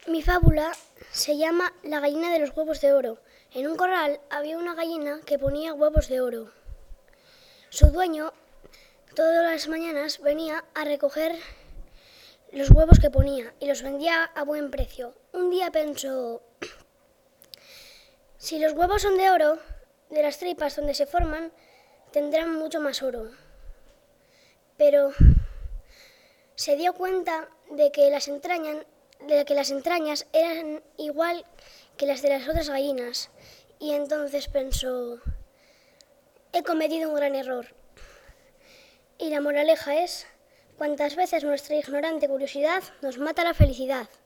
Mi fábula se llama La gallina de los huevos de oro. En un corral había una gallina que ponía huevos de oro. Su dueño todas las mañanas venía a recoger los huevos que ponía y los vendía a buen precio. Un día pensó, si los huevos son de oro, de las tripas donde se forman, tendrán mucho más oro. Pero se dio cuenta de que las entrañas eran igual que las de las otras gallinas y entonces pensó, he cometido un gran error. Y la moraleja es, cuantas veces nuestra ignorante curiosidad nos mata la felicidad.